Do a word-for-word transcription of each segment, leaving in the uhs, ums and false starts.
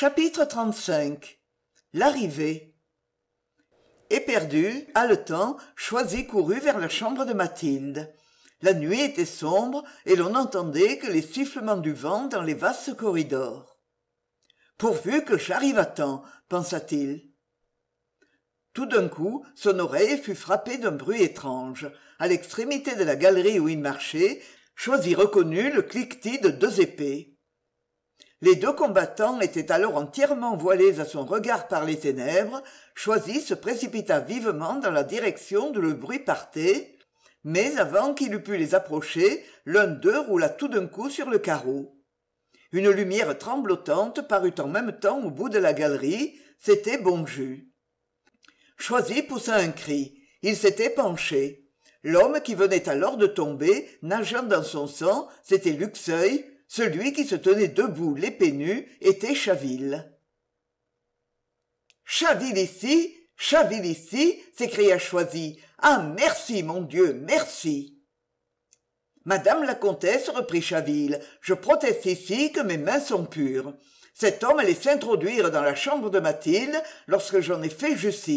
Chapitre trente-cinq. L'arrivée. Éperdu, haletant, Choisy courut vers la chambre de Mathilde. La nuit était sombre et l'on n'entendait que les sifflements du vent dans les vastes corridors. « Pourvu que j'arrive à temps !» pensa-t-il. Tout d'un coup, son oreille fut frappée d'un bruit étrange. À l'extrémité de la galerie où il marchait, Choisy reconnut le cliquetis de deux épées. Les deux combattants étaient alors entièrement voilés à son regard par les ténèbres. Choisy se précipita vivement dans la direction d'où le bruit partait, mais avant qu'il eût pu les approcher, l'un d'eux roula tout d'un coup sur le carreau. Une lumière tremblotante parut en même temps au bout de la galerie, c'était Bonjus. Choisy poussa un cri, il s'était penché. L'homme qui venait alors de tomber, nageant dans son sang, c'était Luxeuil. Celui qui se tenait debout, l'épée nue, était Chaville. « Chaville ici, Chaville ici !» s'écria Choisy. « Ah, merci, mon Dieu, merci !» « Madame la comtesse, reprit Chaville, je proteste ici que mes mains sont pures. Cet homme allait s'introduire dans la chambre de Mathilde lorsque j'en ai fait justice. »«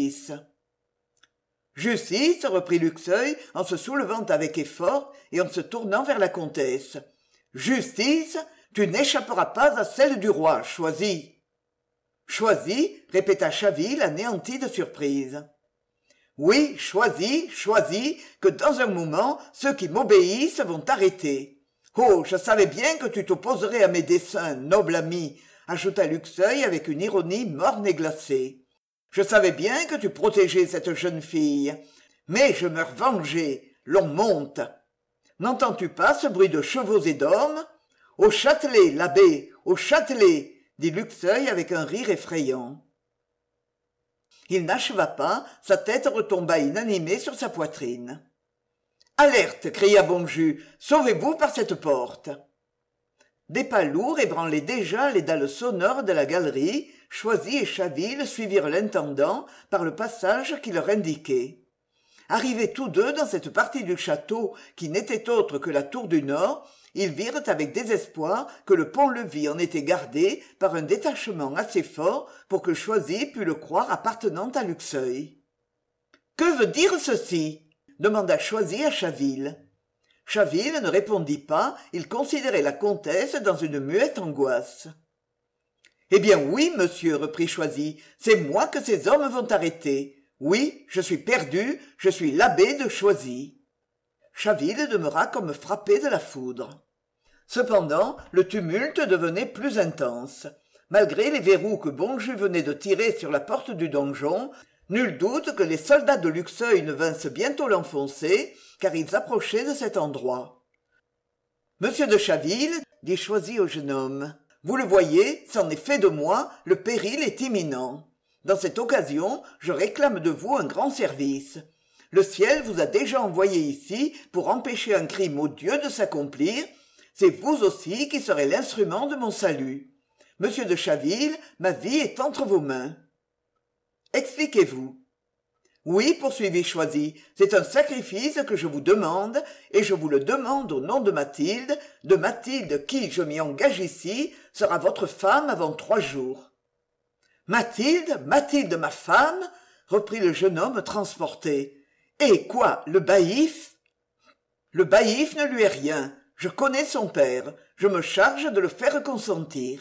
Justice, reprit Luxeuil en se soulevant avec effort et en se tournant vers la comtesse. Justice, tu n'échapperas pas à celle du roi, Choisy. Choisy, répéta Chaville anéanti de surprise. Oui, Choisy, Choisy, que dans un moment, ceux qui m'obéissent vont t'arrêter. Oh, je savais bien que tu t'opposerais à mes desseins, noble ami, ajouta Luxeuil avec une ironie morne et glacée. Je savais bien que tu protégeais cette jeune fille. Mais je me revengeais. L'on monte. N'entends-tu pas ce bruit de chevaux et d'hommes ? Au Châtelet, l'abbé, au Châtelet, dit Luxeuil avec un rire effrayant. Il n'acheva pas, sa tête retomba inanimée sur sa poitrine. Alerte, cria Bonjus, sauvez-vous par cette porte. Des pas lourds ébranlaient déjà les dalles sonores de la galerie. Choisy et Chaville suivirent l'intendant par le passage qu'il leur indiquait. Arrivés tous deux dans cette partie du château qui n'était autre que la tour du Nord, ils virent avec désespoir que le pont-levis en était gardé par un détachement assez fort pour que Choisy pût le croire appartenant à Luxeuil. « Que veut dire ceci ?» demanda Choisy à Chaville. Chaville ne répondit pas, il considérait la comtesse dans une muette angoisse. « Eh bien oui, monsieur, reprit Choisy, c'est moi que ces hommes vont arrêter. Oui, je suis perdu, je suis l'abbé de Choisy. » Chaville demeura comme frappé de la foudre. Cependant, le tumulte devenait plus intense. Malgré les verrous que Bonjus venait de tirer sur la porte du donjon, nul doute que les soldats de Luxeuil ne vinssent bientôt l'enfoncer, car ils approchaient de cet endroit. « Monsieur de Chaville, dit Choisy au jeune homme, vous le voyez, c'en est fait de moi, le péril est imminent. Dans cette occasion, je réclame de vous un grand service. Le ciel vous a déjà envoyé ici pour empêcher un crime odieux de s'accomplir. C'est vous aussi qui serez l'instrument de mon salut. Monsieur de Chaville, ma vie est entre vos mains. Expliquez-vous. Oui, poursuivit Choisy, c'est un sacrifice que je vous demande, et je vous le demande au nom de Mathilde, de Mathilde qui, je m'y engage ici, sera votre femme avant trois jours. Mathilde, Mathilde, ma femme, reprit le jeune homme transporté. Et quoi, le baïf? Le baïf ne lui est rien. Je connais son père. Je me charge de le faire consentir.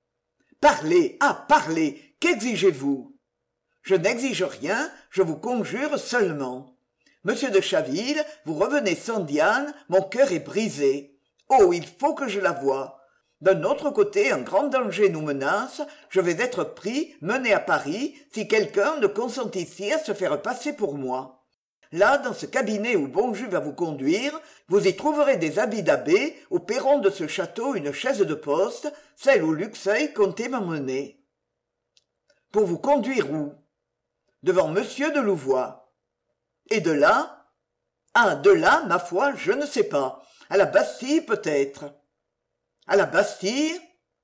Parlez, ah, parlez, qu'exigez-vous? Je n'exige rien, je vous conjure seulement. Monsieur de Chaville, vous revenez sans Diane, mon cœur est brisé. Oh, il faut que je la voie. D'un autre côté, un grand danger nous menace. Je vais être pris, mené à Paris, si quelqu'un ne consent ici à se faire passer pour moi. Là, dans ce cabinet où Bonjus va vous conduire, vous y trouverez des habits d'abbé, au perron de ce château une chaise de poste, celle où Luxeuil comptait m'emmener. Pour vous conduire où? Devant monsieur de Louvois. Et de là? Ah, de là, ma foi, je ne sais pas. À la Bastille, peut-être. À la Bastille?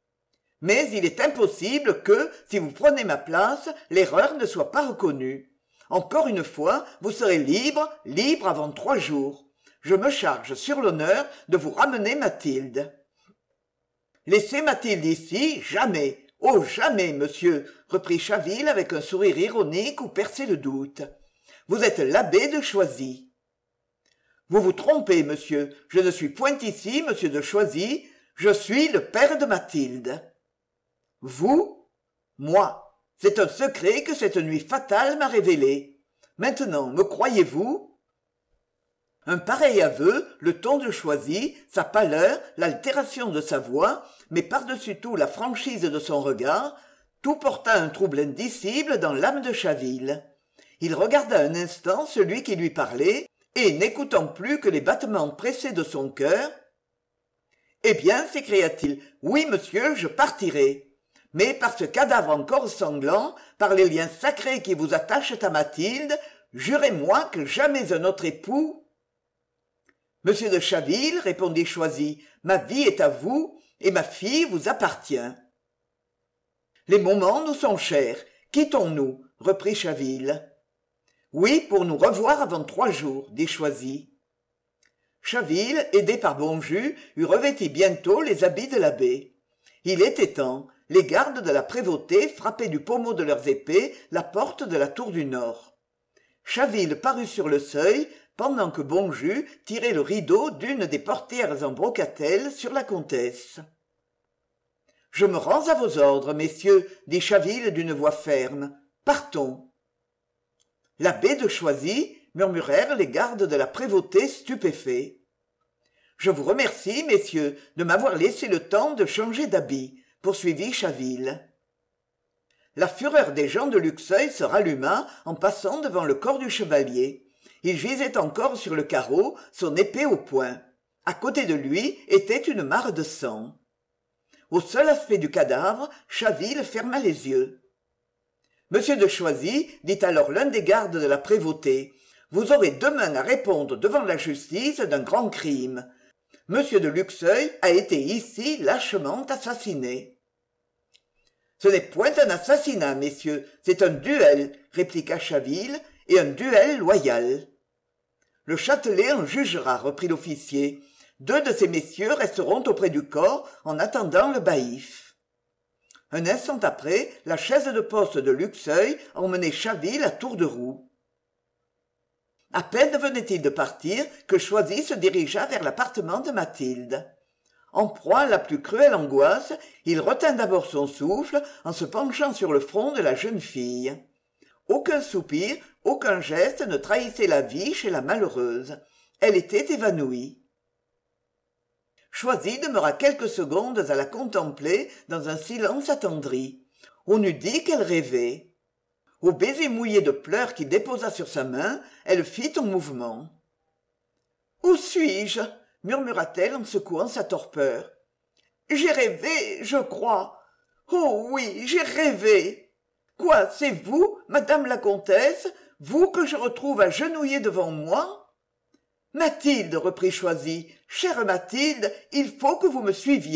Mais il est impossible que, si vous prenez ma place, l'erreur ne soit pas reconnue. Encore une fois, vous serez libre, libre avant trois jours. Je me charge sur l'honneur de vous ramener Mathilde. Laissez Mathilde ici, jamais. Oh, jamais, monsieur, reprit Chaville avec un sourire ironique où perçait le doute. Vous êtes l'abbé de Choisy. Vous vous trompez, monsieur. Je ne suis point ici, monsieur de Choisy. Je suis le père de Mathilde. Vous? Moi. C'est un secret que cette nuit fatale m'a révélé. Maintenant, me croyez-vous? Un pareil aveu, le ton de Choisy, sa pâleur, l'altération de sa voix, mais par-dessus tout la franchise de son regard, tout porta un trouble indicible dans l'âme de Chaville. Il regarda un instant celui qui lui parlait, et, n'écoutant plus que les battements pressés de son cœur, « Eh bien, s'écria-t-il, oui, monsieur, je partirai. Mais par ce cadavre encore sanglant, par les liens sacrés qui vous attachent à Mathilde, jurez-moi que jamais un autre époux... » « Monsieur de Chaville, répondit Choisy, ma vie est à vous, et ma fille vous appartient. » « Les moments nous sont chers. Quittons-nous, reprit Chaville. « Oui, pour nous revoir avant trois jours, dit Choisy. Chaville, aidé par Bonjus, eut revêti bientôt les habits de l'abbé. Il était temps. Les gardes de la prévôté frappaient du pommeau de leurs épées la porte de la tour du Nord. Chaville parut sur le seuil, pendant que Bonjus tirait le rideau d'une des portières en brocatelle sur la comtesse. « Je me rends à vos ordres, messieurs, dit Chaville d'une voix ferme. Partons. » L'abbé de Choisy, murmurèrent les gardes de la prévôté stupéfaits. « Je vous remercie, messieurs, de m'avoir laissé le temps de changer d'habit, poursuivit Chaville. La fureur des gens de Luxeuil se ralluma en passant devant le corps du chevalier. Il gisait encore sur le carreau, son épée au poing. À côté de lui était une mare de sang. Au seul aspect du cadavre, Chaville ferma les yeux. « Monsieur de Choisy, dit alors l'un des gardes de la prévôté, vous aurez demain à répondre devant la justice d'un grand crime. Monsieur de Luxeuil a été ici lâchement assassiné. » « Ce n'est point un assassinat, messieurs, c'est un duel, répliqua Chaville, et un duel loyal. Le Châtelet en jugera, reprit l'officier. Deux de ces messieurs resteront auprès du corps en attendant le baïf. Un instant après, la chaise de poste de Luxeuil emmenait Chaville à tour de roue. À peine venait-il de partir que Choisy se dirigea vers l'appartement de Mathilde. En proie à la plus cruelle angoisse, il retint d'abord son souffle en se penchant sur le front de la jeune fille. Aucun soupir, aucun geste ne trahissait la vie chez la malheureuse. Elle était évanouie. Choisy demeura quelques secondes à la contempler dans un silence attendri. On eût dit qu'elle rêvait. Au baiser mouillé de pleurs qu'il déposa sur sa main, elle fit un mouvement. « Où suis-je » murmura-t-elle en secouant sa torpeur. « J'ai rêvé, je crois. Oh oui, j'ai rêvé. Quoi, c'est vous, madame la comtesse, vous que je retrouve agenouillée devant moi ? Mathilde, reprit Choisy, chère Mathilde, il faut que vous me suiviez. »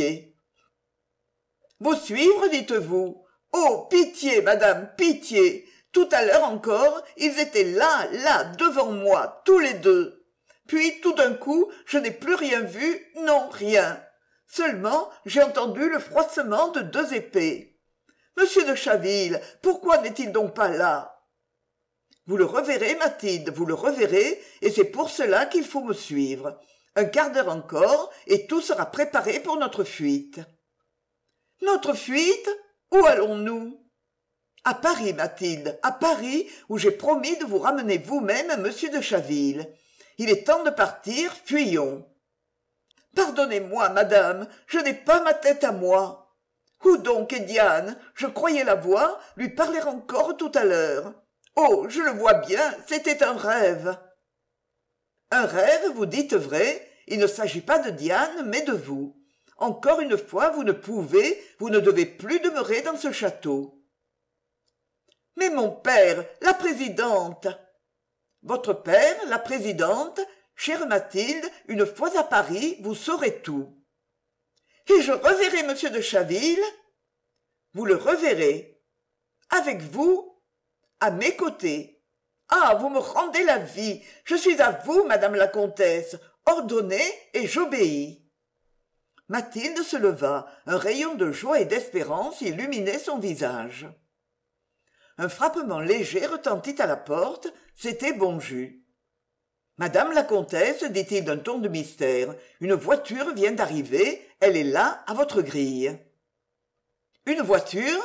« Vous suivre, dites-vous ? Oh, pitié, madame, pitié. Tout à l'heure encore, ils étaient là, là, devant moi, tous les deux. Puis, tout d'un coup, je n'ai plus rien vu, non, rien. Seulement, j'ai entendu le froissement de deux épées. Monsieur de Chaville, pourquoi n'est-il donc pas là ? Vous le reverrez, Mathilde, vous le reverrez, et c'est pour cela qu'il faut me suivre. Un quart d'heure encore, et tout sera préparé pour notre fuite. Notre fuite ? Où allons-nous ? À Paris, Mathilde, à Paris, où j'ai promis de vous ramener vous-même à monsieur de Chaville. Il est temps de partir, fuyons. Pardonnez-moi, madame, je n'ai pas ma tête à moi. Où donc est Diane ? Je croyais la voir, lui parler encore tout à l'heure. Oh, je le vois bien, c'était un rêve. Un rêve, vous dites vrai, il ne s'agit pas de Diane, mais de vous. Encore une fois, vous ne pouvez, vous ne devez plus demeurer dans ce château. Mais mon père, la présidente. Votre père, la présidente, chère Mathilde, une fois à Paris, vous saurez tout. Et je reverrai monsieur de Chaville ? Vous le reverrez. Avec vous ? À mes côtés. Ah, vous me rendez la vie. Je suis à vous, madame la comtesse. Ordonnez et j'obéis. Mathilde se leva, un rayon de joie et d'espérance illuminait son visage. Un frappement léger retentit à la porte, c'était Bonjus. « Madame la comtesse, dit-il d'un ton de mystère, une voiture vient d'arriver, elle est là, à votre grille. »« Une voiture ? » ?»«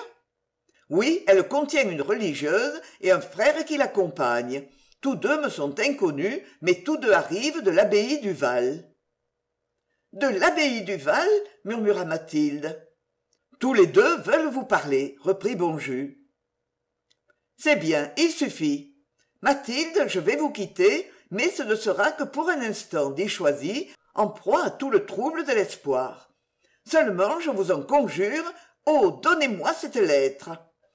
Oui, elle contient une religieuse et un frère qui l'accompagne. Tous deux me sont inconnus, mais tous deux arrivent de l'abbaye du Val. »« De l'abbaye du Val ?» murmura Mathilde. « Tous les deux veulent vous parler, » reprit Bonjus. « C'est bien, il suffit. Mathilde, je vais vous quitter, mais ce ne sera que pour un instant, dit Choisy, en proie à tout le trouble de l'espoir. Seulement, je vous en conjure, oh, donnez-moi cette lettre. »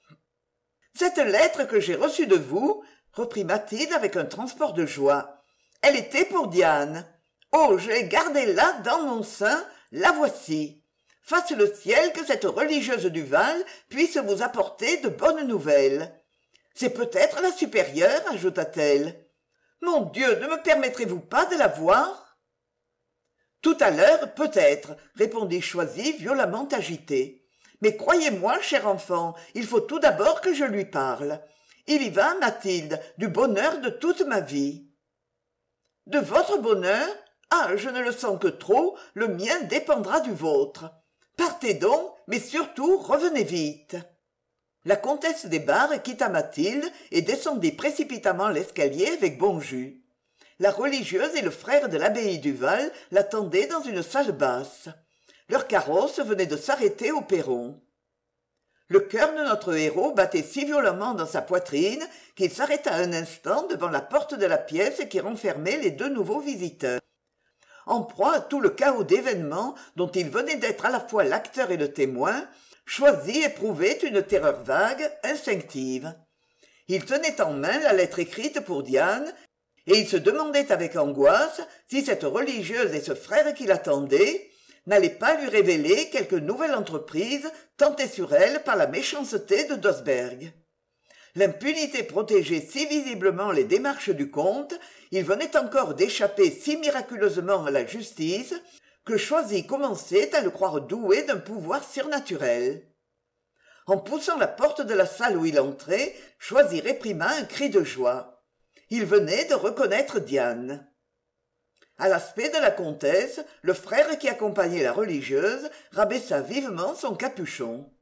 « Cette lettre que j'ai reçue de vous, » reprit Mathilde avec un transport de joie, « elle était pour Diane. Oh, je l'ai gardée là, dans mon sein, la voici. Fasse le ciel que cette religieuse du Val puisse vous apporter de bonnes nouvelles. C'est peut-être la supérieure, ajouta-t-elle. Mon Dieu, ne me permettrez-vous pas de la voir ? Tout à l'heure, peut-être, répondit Choisy, violemment agité. Mais croyez-moi, cher enfant, il faut tout d'abord que je lui parle. Il y va, Mathilde, du bonheur de toute ma vie. De votre bonheur ? Ah, je ne le sens que trop, le mien dépendra du vôtre. Partez donc, mais surtout revenez vite. La comtesse des Barres quitta Mathilde et descendit précipitamment l'escalier avec Bonjus. La religieuse et le frère de l'abbaye du Val l'attendaient dans une salle basse. Leur carrosse venait de s'arrêter au perron. Le cœur de notre héros battait si violemment dans sa poitrine qu'il s'arrêta un instant devant la porte de la pièce qui renfermait les deux nouveaux visiteurs. En proie à tout le chaos d'événements dont il venait d'être à la fois l'acteur et le témoin, Choisy éprouvait une terreur vague, instinctive. Il tenait en main la lettre écrite pour Diane, et il se demandait avec angoisse si cette religieuse et ce frère qui l'attendaient n'allaient pas lui révéler quelque nouvelle entreprise tentée sur elle par la méchanceté de Dosberg. L'impunité protégeait si visiblement les démarches du comte, il venait encore d'échapper si miraculeusement à la justice, que Choisy commençait à le croire doué d'un pouvoir surnaturel. En poussant la porte de la salle où il entrait, Choisy réprima un cri de joie. Il venait de reconnaître Diane. À l'aspect de la comtesse, le frère qui accompagnait la religieuse rabaissa vivement son capuchon.